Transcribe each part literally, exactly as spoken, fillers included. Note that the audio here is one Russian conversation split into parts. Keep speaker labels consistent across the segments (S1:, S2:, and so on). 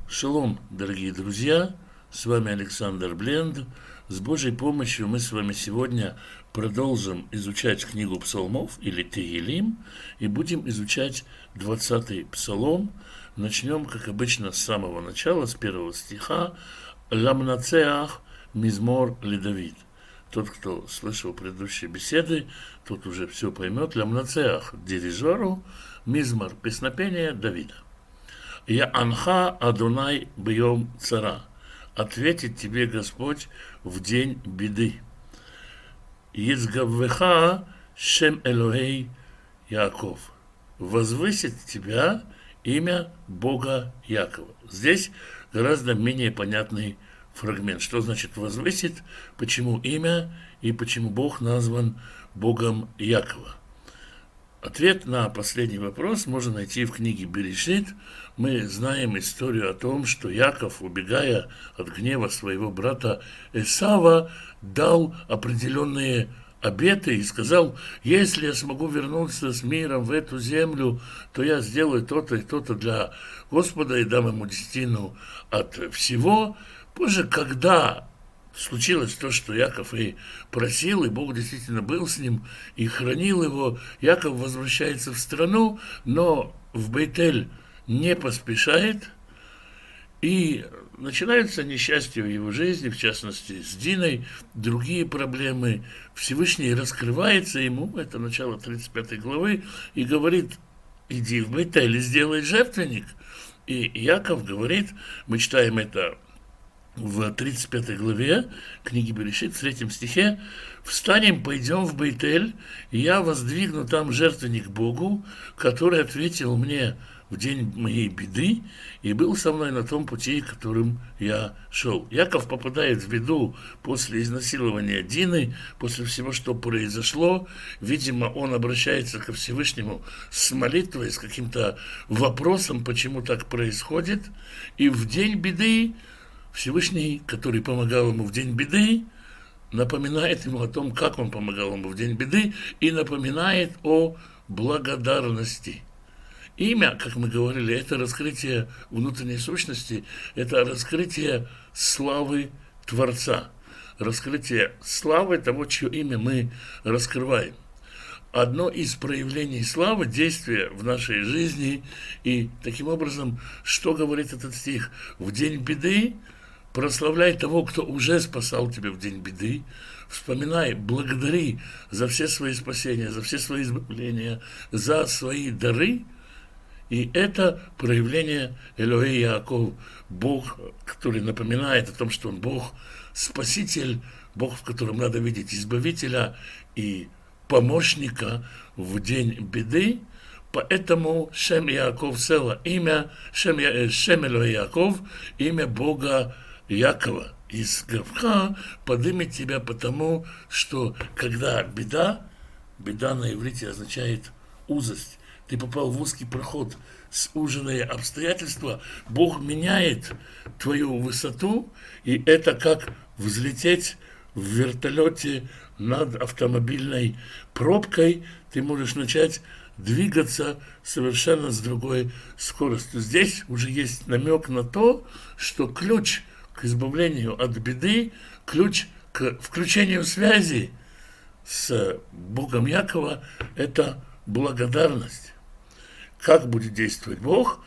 S1: Шалом, дорогие друзья, с вами Александр Бленд. С Божьей помощью мы с вами сегодня продолжим изучать книгу псалмов или Тегилим и будем изучать двадцатый псалом. Начнем, как обычно, с самого начала, с первого стиха. «Ламнацеах мизмор ледавид». Тот, кто слышал предыдущие беседы, тот уже все поймет. «Ламнацеах» дирижеру, мизмор – песнопение Давида. «Я анха Адонай бьем цара». Ответит тебе Господь в день беды. «Ецгаввеха шем Элохей Яаков». Возвысит тебя имя Бога Якова. Здесь гораздо менее понятный фрагмент. Что значит возвысит, почему имя и почему Бог назван Богом Якова. Ответ на последний вопрос можно найти в книге Берешит. Мы знаем историю о том, что Яков, убегая от гнева своего брата Эсава, дал определенные обеты и сказал: если я смогу вернуться с миром в эту землю, то я сделаю то-то и то-то для Господа и дам ему десятину от всего. Позже, когда случилось то, что Яков и просил, и Бог действительно был с ним и хранил его, Яков возвращается в страну, но в Бейтель не поспешает, и начинаются несчастья в его жизни, в частности, с Диной, другие проблемы. Всевышний раскрывается ему, это начало тридцать пятой главы, и говорит: иди в Бейтель и сделай жертвенник. И Яков говорит, мы читаем это в тридцать пятой главе книги Берешит, в третьем стихе: «Встанем, пойдем в Бейтель, и я воздвигну там жертвенник Богу, который ответил мне в день моей беды и был со мной на том пути, которым я шел». Яков попадает в беду после изнасилования Дины, после всего, что произошло. Видимо, он обращается ко Всевышнему с молитвой, с каким-то вопросом, почему так происходит. И в день беды Всевышний, который помогал ему в день беды, напоминает ему о том, как он помогал ему в день беды, и напоминает о благодарности. Имя, как мы говорили, это раскрытие внутренней сущности, это раскрытие славы Творца, раскрытие славы того, чье имя мы раскрываем. Одно из проявлений славы – действия в нашей жизни. И таким образом, что говорит этот стих? В день беды прославляй того, кто уже спасал тебя в день беды. Вспоминай, благодари за все свои спасения, за все свои избавления, за свои дары. И это проявление Элохей Яаков, Бог, который напоминает о том, что Он Бог Спаситель, Бог, в котором надо видеть избавителя и помощника в день беды. Поэтому Шем Яаков Села, имя Шем, Шем Элохей Яаков, имя Бога Якова. Из Гавха подымет тебя потому, что когда беда, беда на иврите означает узость, ты попал в узкий проход, суженные обстоятельства, Бог меняет твою высоту, и это как взлететь в вертолете над автомобильной пробкой. Ты можешь начать двигаться совершенно с другой скоростью. Здесь уже есть намек на то, что ключ к избавлению от беды, ключ к включению связи с Богом Якова – это благодарность. Как будет действовать Бог?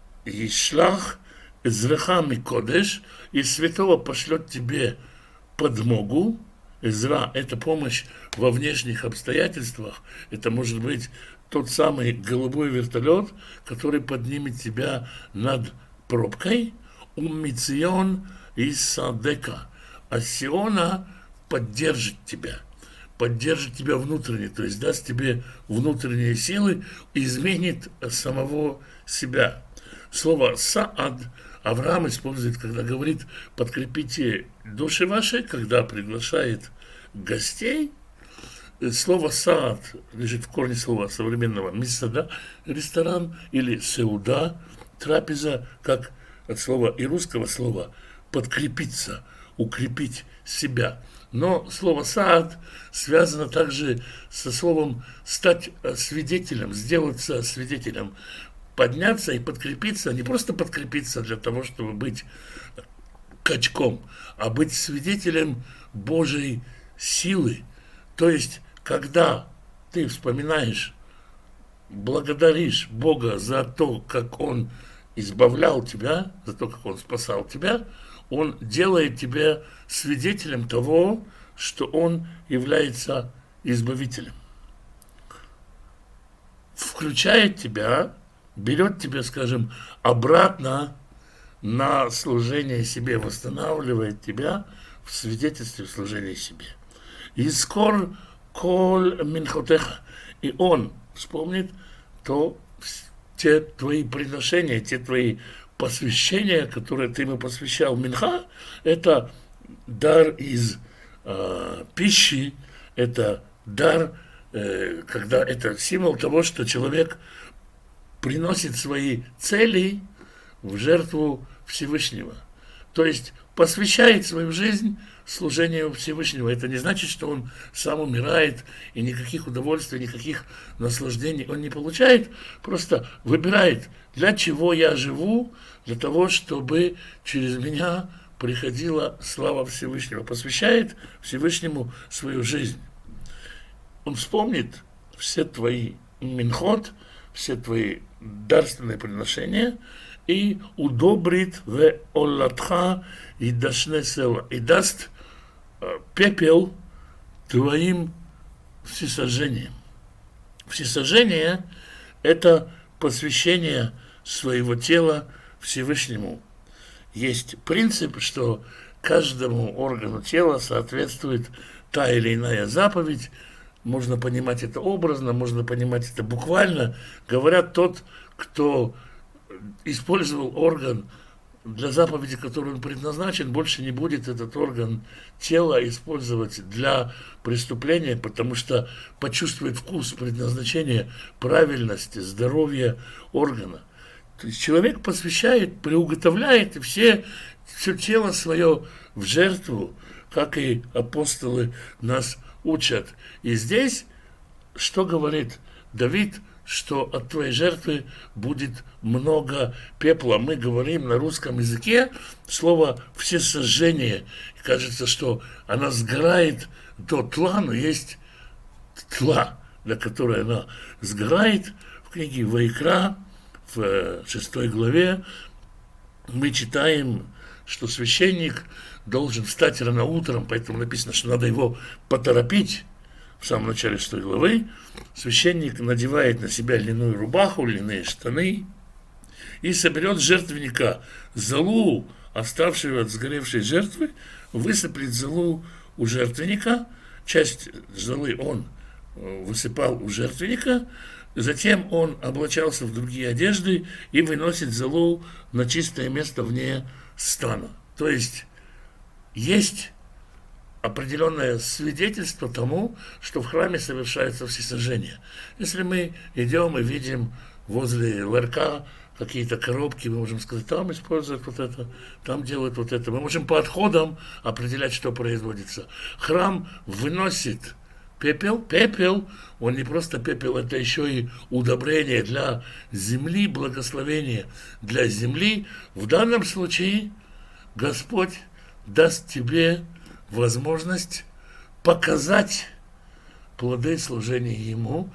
S1: «Ишлах эзраха микодеш», и святого пошлет тебе подмогу. Эзра – это помощь во внешних обстоятельствах. Это может быть тот самый голубой вертолет, который поднимет тебя над пробкой. Уммицион из Садека. А Сиона поддержит тебя. Поддержит тебя внутренне, то есть даст тебе внутренние силы, изменит самого себя. Слово «саад» Авраам использует, когда говорит: подкрепите души ваши, когда приглашает гостей. Слово «саад» лежит в корне слова современного «мисада», ресторан, или «сеуда», трапеза, как от слова и русского слова «подкрепиться», «укрепить себя». Но слово «саад» связано также со словом «стать свидетелем», «сделаться свидетелем». подняться и подкрепиться, не просто подкрепиться для того, чтобы быть качком, а быть свидетелем Божьей силы. То есть, когда ты вспоминаешь, благодаришь Бога за то, как Он избавлял тебя, за то, как Он спасал тебя, Он делает тебя свидетелем того, что Он является избавителем. Включает тебя, берет тебя, скажем, обратно на служение себе, восстанавливает тебя в свидетельстве в служении себе. И скоро коль минхотеха, и Он вспомнит то, те твои приношения, те твои посвящения, которые ты ему посвящал. Минха – это дар из э, пищи, это дар, э, когда это символ того, что человек приносит свои цели в жертву Всевышнего. То есть посвящает свою жизнь служению Всевышнего. Это не значит, что он сам умирает и никаких удовольствий, никаких наслаждений он не получает, просто выбирает, для чего я живу, для того, чтобы через меня приходила слава Всевышнего. Посвящает Всевышнему свою жизнь. Он вспомнит все твои минхот, все твои дарственные приношения и удобрит в оллатха и дашне села, и даст пепел твоим всесожжением. Всесожжение – это посвящение своего тела Всевышнему. Есть принцип, что каждому органу тела соответствует та или иная заповедь. Можно понимать это образно, можно понимать это буквально. Говорят, тот, кто использовал орган для заповеди, которой он предназначен, больше не будет этот орган тела использовать для преступления, потому что почувствует вкус предназначения, правильности, здоровья органа. То есть человек посвящает, приуготовляет все, все тело свое в жертву, как и апостолы нас учат. И здесь, что говорит Давид, что от твоей жертвы будет много пепла. Мы говорим на русском языке слово «всесожжение». Кажется, что она сгорает до тла, но есть тла, для которой она сгорает. В книге Ваикра, в шестой главе, мы читаем, что священник должен встать рано утром, поэтому написано, что надо его поторопить. В самом начале шестой главы священник надевает на себя льняную рубаху, льняные штаны и соберет с жертвенника золу, оставшую от сгоревшей жертвы, высыплет золу у жертвенника, часть золы он высыпал у жертвенника, затем он облачался в другие одежды и выносит золу на чистое место вне стана. То есть есть определенное свидетельство тому, что в храме совершается всесожжение. Если мы идем и видим возле ларька какие-то коробки, мы можем сказать, там используют вот это, там делают вот это. Мы можем по отходам определять, что производится. Храм выносит пепел. Пепел, он не просто пепел, это еще и удобрение для земли, благословение для земли. В данном случае Господь даст тебе возможность показать плоды служения Ему,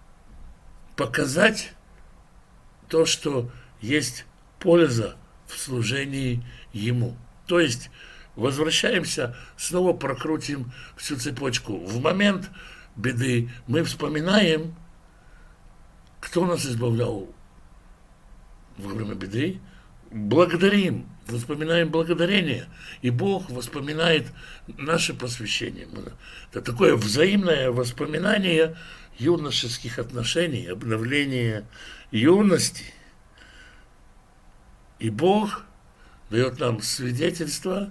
S1: показать то, что есть польза в служении Ему. То есть возвращаемся, снова прокрутим всю цепочку. В момент беды мы вспоминаем, кто нас избавлял во время беды, благодарим, вспоминаем благодарение, и Бог воспоминает наше посвящение. Это такое взаимное воспоминание юношеских отношений, обновление юности. И Бог дает нам свидетельство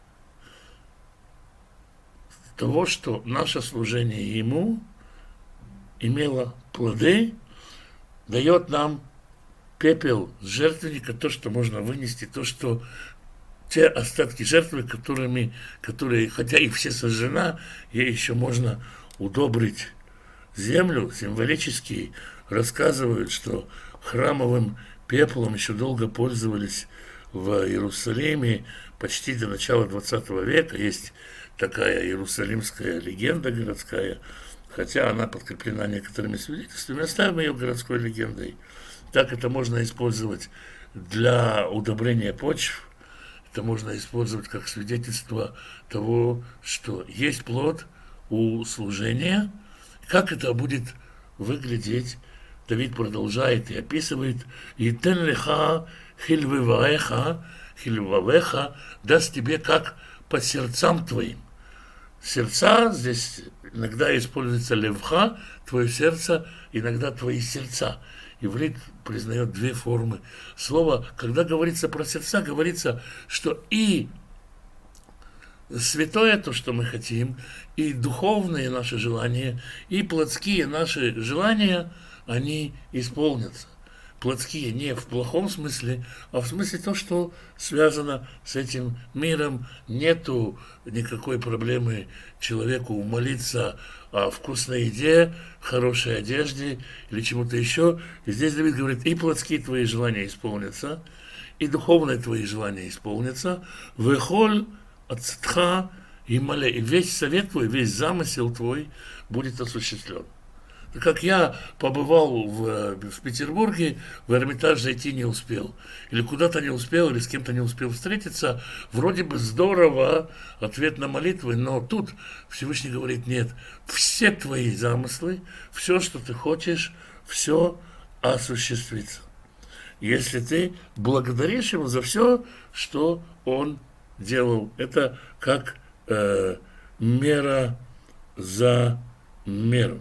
S1: того, что наше служение Ему имело плоды, дает нам пепел с жертвенника, то, что можно вынести, то, что те остатки жертвы, которыми, которые, хотя и все сожжена, ей еще можно удобрить землю. Символически рассказывают, что храмовым пеплом еще долго пользовались в Иерусалиме, почти до начала двадцатого века. Есть такая иерусалимская легенда городская, хотя она подкреплена некоторыми свидетельствами. Оставим ее городской легендой. Так это можно использовать для удобрения почв, это можно использовать как свидетельство того, что есть плод у служения. Как это будет выглядеть? Давид продолжает и описывает: «Итен леха хильвеваеха, хильвавеха, даст тебе как по сердцам твоим». Сердца, здесь иногда используется левха, твое сердце, иногда твои сердца. Иврит признает две формы слова. Когда говорится про сердца, говорится, что и святое то, что мы хотим, и духовные наши желания, и плотские наши желания, они исполнятся. Плотские не в плохом смысле, а в смысле то, что связано с этим миром. Нету никакой проблемы человеку молиться о вкусной еде, хорошей одежде или чему-то еще. И здесь Давид говорит: и плотские твои желания исполнятся, и духовные твои желания исполнятся. Вехоль ацтха и мале, и весь совет твой, весь замысел твой будет осуществлен. Как я побывал в, в Петербурге, в Эрмитаж зайти не успел, или куда-то не успел, или с кем-то не успел встретиться, вроде бы здорово, ответ на молитвы, но тут Всевышний говорит: нет, все твои замыслы, все, что ты хочешь, все осуществится, если ты благодаришь его за все, что он делал. Это как э, мера за меру.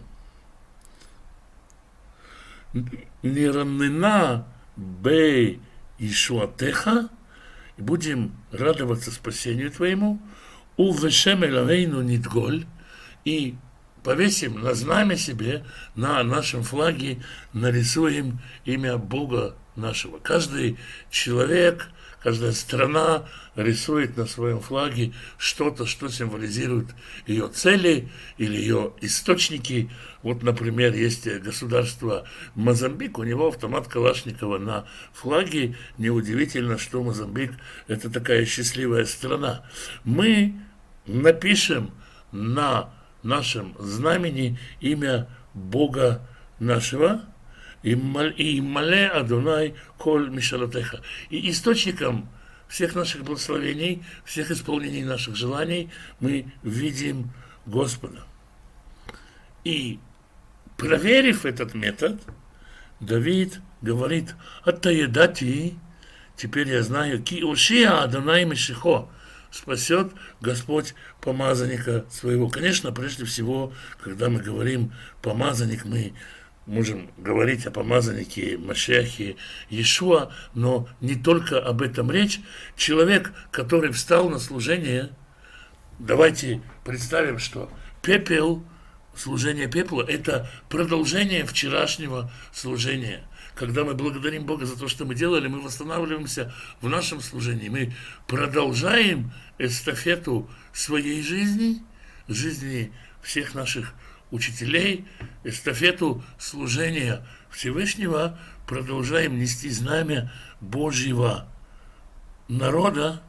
S1: Нираннена бей Ишуатеха, и будем радоваться спасению твоему, у вешем элавейну нидголь, и повесим на знамя себе, на нашем флаге нарисуем имя Бога нашего. Каждый человек, каждая страна рисует на своем флаге что-то, что символизирует ее цели или ее источники. Вот, например, есть государство Мозамбик, у него автомат Калашникова на флаге. Неудивительно, что Мозамбик – это такая счастливая страна. Мы напишем на нашем знамени имя Бога нашего, и мале Адонай коль мишалотеха. И источником всех наших благословений, всех исполнений наших желаний мы видим Господа. И проверив этот метод, Давид говорит: «Аттаедати, теперь я знаю, ки ушия Адонай мишихо, спасет Господь помазанника своего». Конечно, прежде всего, когда мы говорим «помазанник», мы можем говорить о помазаннике Машиахе Иешуа, но не только об этом речь. Человек, который встал на служение, давайте представим, что пепел, служение пепла – это продолжение вчерашнего служения. Когда мы благодарим Бога за то, что мы делали, мы восстанавливаемся в нашем служении. Мы продолжаем эстафету своей жизни, жизни всех наших учителей, эстафету служения Всевышнего, продолжаем нести знамя Божьего народа.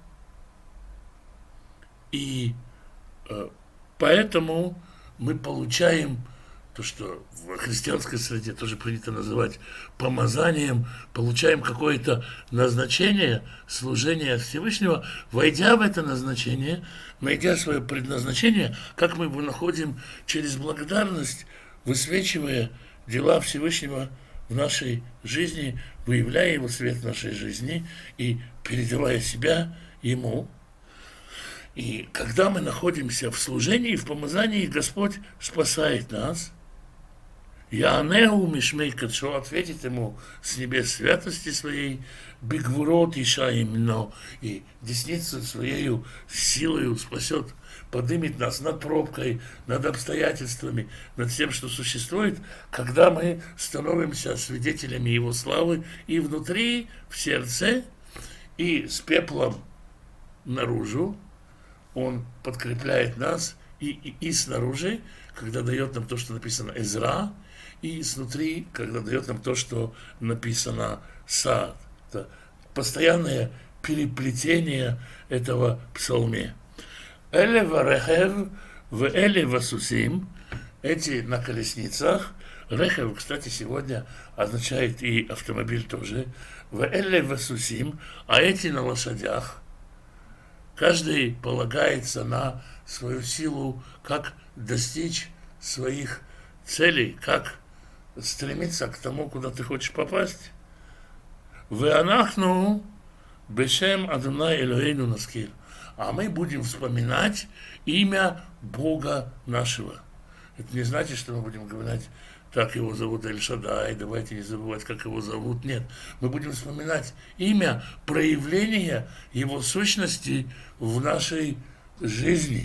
S1: И э, поэтому мы получаем то, что в христианской среде тоже принято называть помазанием, получаем какое-то назначение служения Всевышнего. Войдя в это назначение, найдя свое предназначение, как мы его находим через благодарность, высвечивая дела Всевышнего в нашей жизни, выявляя его свет в нашей жизни и передавая себя ему. И когда мы находимся в служении, в помазании, Господь спасает нас. Яанеу мишмей кадшо, ответит ему с небес святости своей, бигвурот иша именно, и десницу своею силою спасет, поднимет нас над пробкой, над обстоятельствами, над всем, что существует, когда мы становимся свидетелями его славы и внутри, в сердце, и с пеплом наружу. Он подкрепляет нас и, и, и снаружи, когда дает нам то, что написано Эзра, и снутри, когда дает нам то, что написано Саад. Это постоянное переплетение этого псалме. Эле варехев в эле васусим, эти на колесницах. Рехев, кстати, сегодня означает и автомобиль тоже. В эле васусим, а эти на лошадях. Каждый полагается на свою силу, как достичь своих целей, как стремиться к тому, куда ты хочешь попасть. Веанахну бешем Адонай Элоэйну наскир. А мы будем вспоминать имя Бога нашего. Это не значит, что мы будем говорить, так его зовут Эль-Шадай, давайте не забывать, как его зовут. Нет, мы будем вспоминать имя, проявление его сущности в нашей жизни.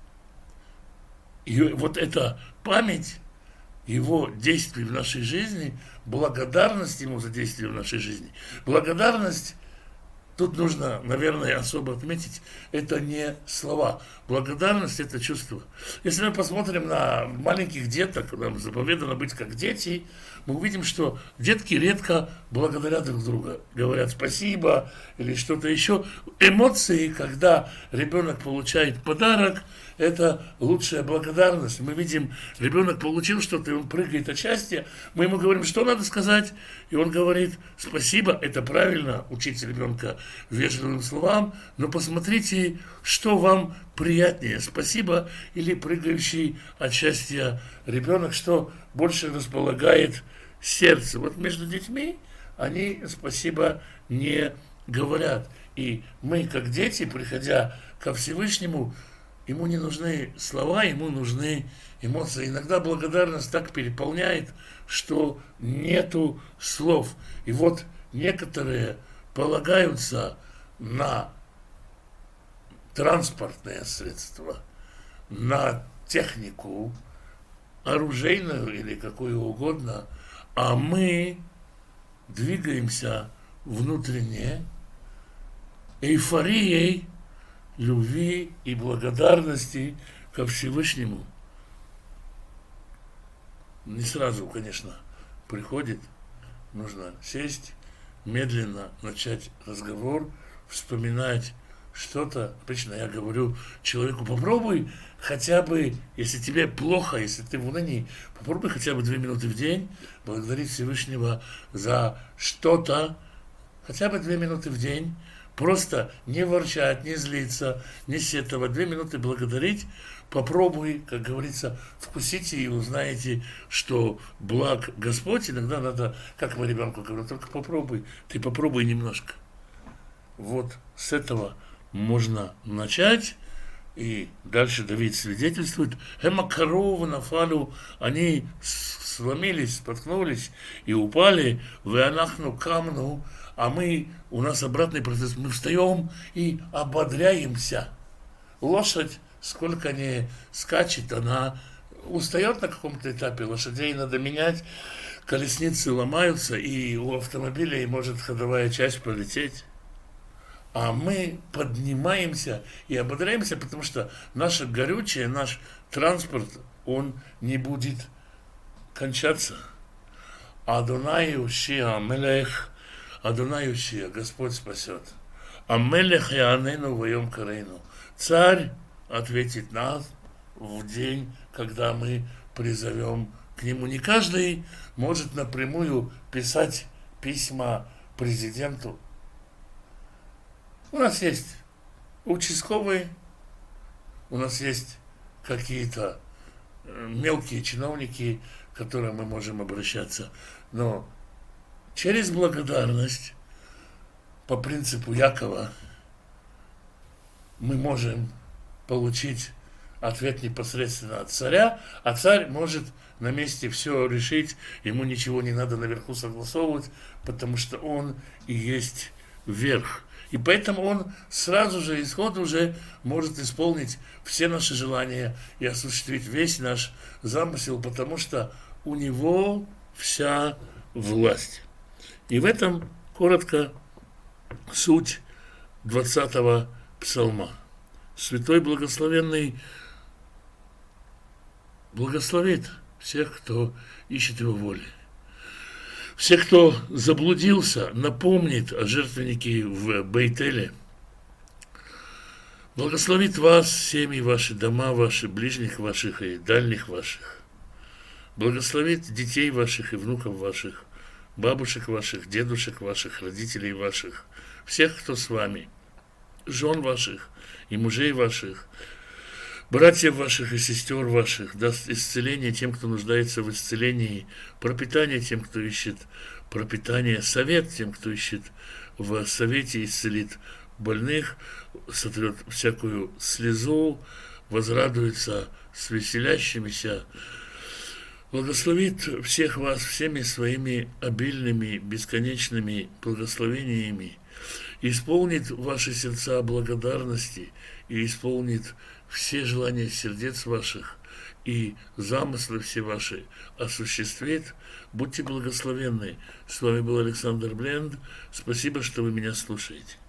S1: И вот эта память его действий в нашей жизни, благодарность ему за действия в нашей жизни, благодарность, тут нужно, наверное, особо отметить, это не слова. Благодарность – это чувство. Если мы посмотрим на маленьких деток, нам заповедано быть как дети, мы увидим, что детки редко благодарят друг друга, говорят спасибо или что-то еще. Эмоции, когда ребенок получает подарок, это лучшая благодарность. Мы видим, ребенок получил что-то, и он прыгает от счастья. Мы ему говорим, что надо сказать, и он говорит спасибо. Это правильно, учить ребенка вежливым словам, но посмотрите, что вам приятнее, спасибо или прыгающий от счастья ребенок, что больше располагает сердце. Вот между детьми они спасибо не говорят. И мы, как дети, приходя ко Всевышнему, ему не нужны слова, ему нужны эмоции. Иногда благодарность так переполняет, что нету слов. И вот некоторые полагаются на транспортные средства, на технику, оружейную или какую угодно, а мы двигаемся внутренне эйфорией любви и благодарности ко Всевышнему. Не сразу, конечно, приходит, нужно сесть, медленно начать разговор, вспоминать что-то. Обычно я говорю человеку, попробуй хотя бы, если тебе плохо, если ты в унынии, попробуй хотя бы две минуты в день благодарить Всевышнего за что-то, хотя бы две минуты в день, просто не ворчать, не злиться, не сетовать, две минуты благодарить. Попробуй, как говорится, вкусите и узнаете, что благ Господь. Иногда надо, как мы ребенку говорим, только попробуй, ты попробуй немножко. Вот с этого можно начать. И дальше Давид свидетельствует, Эмакарову нафалю, они сломились, споткнулись и упали, веанахну камну, а мы, у нас обратный процесс, мы встаем и ободряемся. Лошадь, сколько не скачет, она устает на каком-то этапе, лошадей надо менять, колесницы ломаются, и у автомобилей может ходовая часть полететь. А мы поднимаемся и ободряемся, потому что наше горючее, наш транспорт, он не будет кончаться. Адонай Ушия, Мелех, Адонай Ушия, Господь спасет. А Мелех Яанену воем карейну. Царь ответит нас в день, когда мы призовем к нему. Не каждый может напрямую писать письма президенту. У нас есть участковые, у нас есть какие-то мелкие чиновники, к которым мы можем обращаться. Но через благодарность, по принципу Якова, мы можем получить ответ непосредственно от царя, а царь может на месте все решить, ему ничего не надо наверху согласовывать, потому что он и есть верх. И поэтому он сразу же, исход уже может исполнить все наши желания и осуществить весь наш замысел, потому что у него вся власть. И в этом коротко суть двадцатого псалма. Святой Благословенный благословит всех, кто ищет Его воли. Всех, кто заблудился, напомнит о жертвеннике в Бейтеле. Благословит вас, семьи ваши, дома ваши, ближних ваших и дальних ваших. Благословит детей ваших и внуков ваших, бабушек ваших, дедушек ваших, родителей ваших, всех, кто с вами, жен ваших и мужей ваших, братьев ваших и сестер ваших, даст исцеление тем, кто нуждается в исцелении, пропитание тем, кто ищет пропитание, совет тем, кто ищет в совете, исцелит больных, сотрет всякую слезу, возрадуется с веселящимися, благословит всех вас всеми своими обильными, бесконечными благословениями, исполнит ваши сердца благодарности и исполнит все желания сердец ваших и замыслы все ваши осуществит. Будьте благословенны. С вами был Александр Бленд. Спасибо, что вы меня слушаете.